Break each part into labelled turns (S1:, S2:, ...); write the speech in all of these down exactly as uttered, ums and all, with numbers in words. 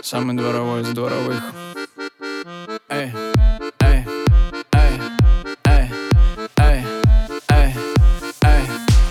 S1: Самый дворовой из дворовых. Эй, эй, эй, эй, эй, эй, эй.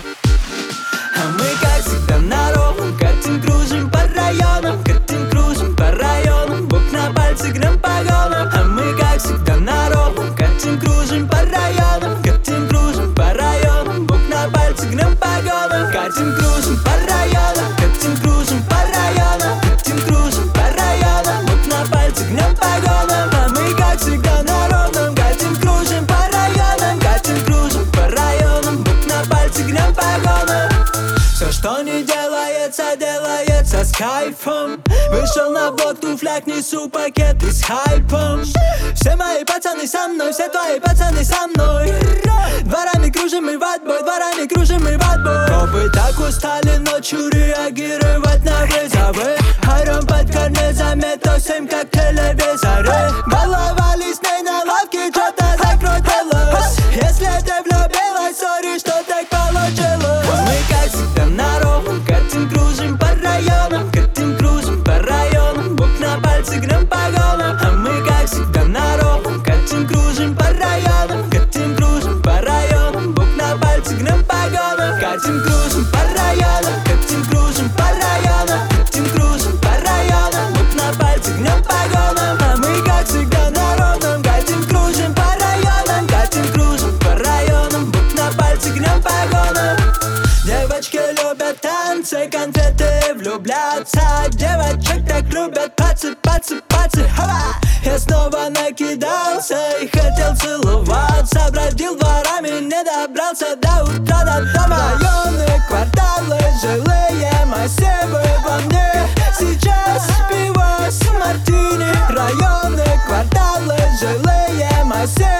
S2: А мы, как всегда, на ровном катим, кружим по районам, катим, кружим по районам, бук на пальце, гнем погонам. А мы, как всегда, на ровном катим, кружим по районам, катим, кружим по районам, бук на пальце, гнем погонам. Катим, кружим по районам, катим, кружим по районам, катим, кружим по районам, бук на пальце, гнем погонам. А мы, как всегда, на ровном катим, кружим по районам, катим, кружим по районам, бук на пальце, гнем погонам. Все, что не делается, делается с кайфом. Вышел на блок, в туфлях несу пакеты с хайпом. Все мои пацаны со мной, все твои пацаны со мной. Дворами кружим мы в отбой, дворами кружим мы в отбой. Копы так устали ночью реагировать на вызовы. Орем под корней, заметил семь как телевизоры. Баловались с ней на лавке, что-то закрутилось. Если ты влюбилась, сори, что так получилось. Мы, как всегда, на ровном катим, кружим по районам, катим, кружим по районам, бук на пальце, гнем погонам. А мы, как всегда, на ровном катим, кружим по районам, катим, кружим по районам, бук на пальце, гнем погонам. Катим, кружим по районам, катим, кружим по районам, катим, кружим по районам, бук на пальце, гнем погонам. А мы, как всегда, на ровном катим, кружим по районам, катим, кружим по районам, бук на пальце, гнем погонам. Девочки любят танцы, конфеты, влюбляться. Девочек так любят пацы, пацы, пацы, хава. Я снова накидался и хотел целоваться. Бродил дворами, не добрался до утра, до дома. Районы, кварталы, жилые массивы во мне. Сейчас пиво с мартини. Районы, кварталы, жилые массивы.